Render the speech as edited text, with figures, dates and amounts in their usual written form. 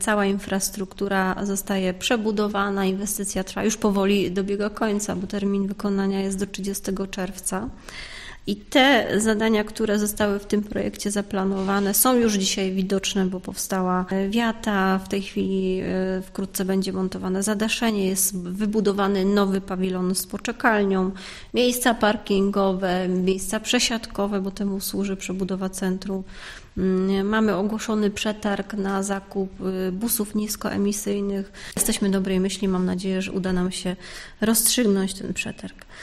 cała infrastruktura zostaje przebudowana, inwestycja trwa, już powoli dobiega końca, bo termin wykonania jest do 30 czerwca. I te zadania, które zostały w tym projekcie zaplanowane, są już dzisiaj widoczne, bo powstała wiata, w tej chwili wkrótce będzie montowane zadaszenie, jest wybudowany nowy pawilon z poczekalnią, miejsca parkingowe, miejsca przesiadkowe, bo temu służy przebudowa centrum. Mamy ogłoszony przetarg na zakup busów niskoemisyjnych. Jesteśmy dobrej myśli, mam nadzieję, że uda nam się rozstrzygnąć ten przetarg.